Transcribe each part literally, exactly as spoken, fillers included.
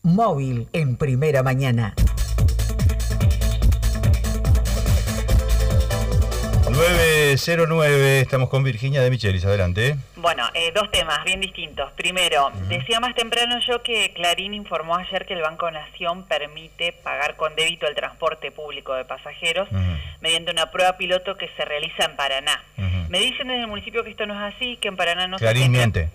Móvil en Primera Mañana. nueve cero nueve, estamos con Virginia de Michelis, adelante. Bueno, eh, dos temas bien distintos. Primero, Uh-huh. decía más temprano yo que Clarín informó ayer que el Banco Nación permite pagar con débito el transporte público de pasajeros Uh-huh. mediante una prueba piloto que se realiza en Paraná. Uh-huh. Me dicen desde el municipio que esto no es así, que en Paraná no Clarín se... miente.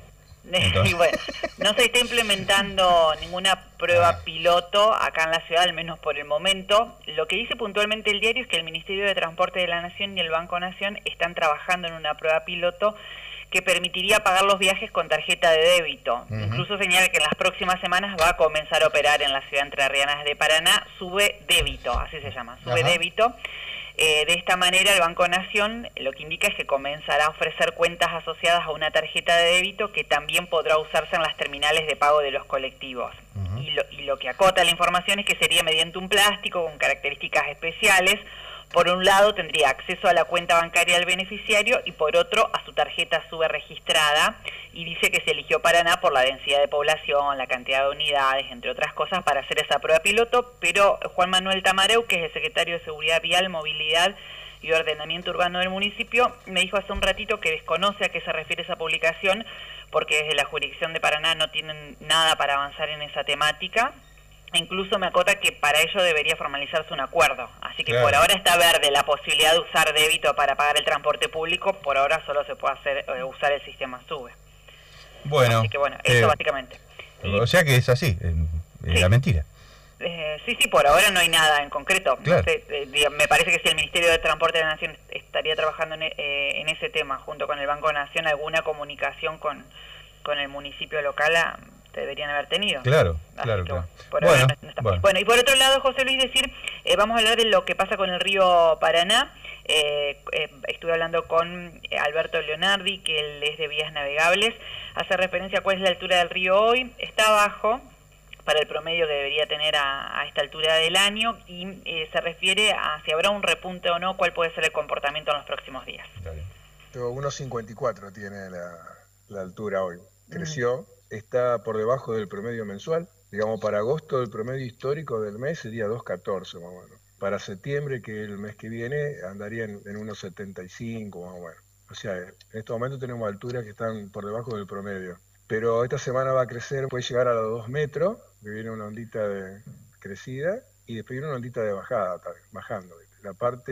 Y bueno, no se está implementando ninguna prueba Ah. piloto acá en la ciudad, al menos por el momento. Lo que dice puntualmente el diario es que el Ministerio de Transporte de la Nación y el Banco Nación están trabajando en una prueba piloto que permitiría pagar los viajes con tarjeta de débito. Uh-huh. Incluso señala que en las próximas semanas va a comenzar a operar en la ciudad entrerriana de Paraná Sube Débito, así se llama, Sube Ajá. Débito. Eh, de esta manera el Banco Nación lo que indica es que comenzará a ofrecer cuentas asociadas a una tarjeta de débito que también podrá usarse en las terminales de pago de los colectivos. Uh-huh. y, lo, y lo que acota la información es que sería mediante un plástico con características especiales. Por un lado tendría acceso a la cuenta bancaria del beneficiario y por otro a su tarjeta SUBE registrada, y dice que se eligió Paraná por la densidad de población, la cantidad de unidades, entre otras cosas, para hacer esa prueba piloto. Pero Juan Manuel Tamareu, que es el secretario de Seguridad Vial, Movilidad y Ordenamiento Urbano del municipio, me dijo hace un ratito que desconoce a qué se refiere esa publicación, porque desde la jurisdicción de Paraná no tienen nada para avanzar en esa temática. Incluso me acota que para ello debería formalizarse un acuerdo. Así que Claro. por ahora está verde la posibilidad de usar débito para pagar el transporte público. Por ahora solo se puede hacer eh, usar el sistema SUBE. Bueno, Así que bueno, eso eh, básicamente. Y, o sea que es así, eh, es Sí. la mentira. eh, sí, sí, por ahora no hay nada en concreto. No Claro. sé, eh, diga, me parece que si el Ministerio de Transporte de la Nación estaría trabajando en, eh, en ese tema, junto con el Banco Nación, alguna comunicación con, con el municipio local a, deberían haber tenido. Claro, Así claro, que, claro. bueno, por Bueno, ahora no- no está bueno. mal. Bueno, y por otro lado, José Luis, decir, eh, vamos a hablar de lo que pasa con el río Paraná. Eh, eh, estuve hablando con eh, Alberto Leonardi, que él es de Vías Navegables, hace referencia a cuál es la altura del río hoy. Está bajo para el promedio que debería tener a, a esta altura del año, y eh, se refiere a si habrá un repunte o no, cuál puede ser el comportamiento en los próximos días. Dale. uno cincuenta y cuatro tiene la, la altura hoy. Creció, está por debajo del promedio mensual. Digamos, para agosto el promedio histórico del mes sería dos catorce más o menos. Para septiembre, que es el mes que viene, andaría en, en unos setenta y cinco más o menos. O sea, en estos momentos tenemos alturas que están por debajo del promedio. Pero esta semana va a crecer, puede llegar a los dos metros, que viene una ondita de crecida, y después viene una ondita de bajada, bajando. La parte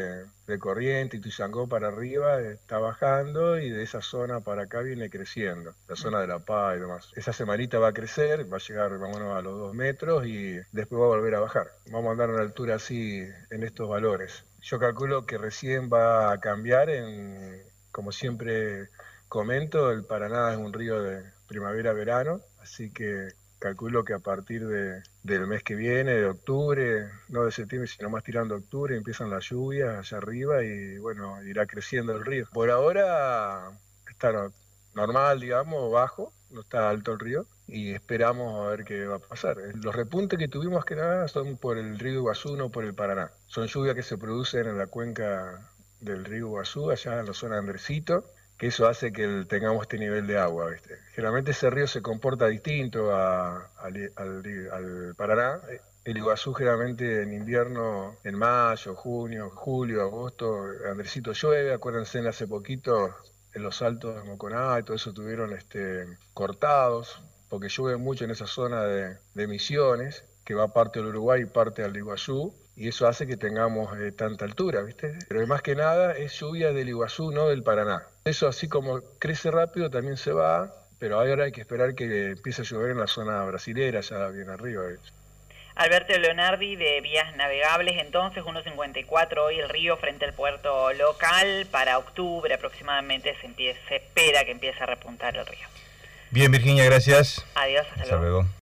de Corriente y Tuzangó para arriba está bajando, y de esa zona para acá viene creciendo, la zona de La Paz y demás. Esa semanita va a crecer, va a llegar más o menos a los dos metros y después va a volver a bajar. Vamos a andar a una altura así en estos valores. Yo calculo que recién va a cambiar en, como siempre comento, el Paraná es un río de primavera-verano, así que calculo que a partir de, del mes que viene, de octubre, no de septiembre, sino más tirando octubre, empiezan las lluvias allá arriba y bueno, irá creciendo el río. Por ahora está no- normal, digamos, bajo, no está alto el río, y esperamos a ver qué va a pasar. Los repuntes que tuvimos que nada son por el río Iguazú, no por el Paraná. Son lluvias que se producen en la cuenca del río Iguazú, allá en la zona de Andresito, que eso hace que el- tengamos este nivel de agua, ¿viste? Generalmente ese río se comporta distinto a- al, al- al Paraná. El Iguazú generalmente en invierno, en mayo, junio, julio, agosto, Andresito llueve. Acuérdense, en hace poquito en los altos de Moconá y todo eso tuvieron este, cortados, porque llueve mucho en esa zona de, de Misiones, que va parte del Uruguay y parte al Iguazú, y eso hace que tengamos eh, tanta altura, ¿viste? Pero más que nada es lluvia del Iguazú, no del Paraná. Eso, así como crece rápido, también se va, pero ahora hay que esperar que empiece a llover en la zona brasilera, ya bien arriba. ¿Viste? Alberto Leonardi de Vías Navegables, entonces uno cincuenta y cuatro hoy el río frente al puerto local. Para octubre aproximadamente se, empiece, se espera que empiece a repuntar el río. Bien, Virginia, gracias. Adiós, hasta, Hasta luego. luego.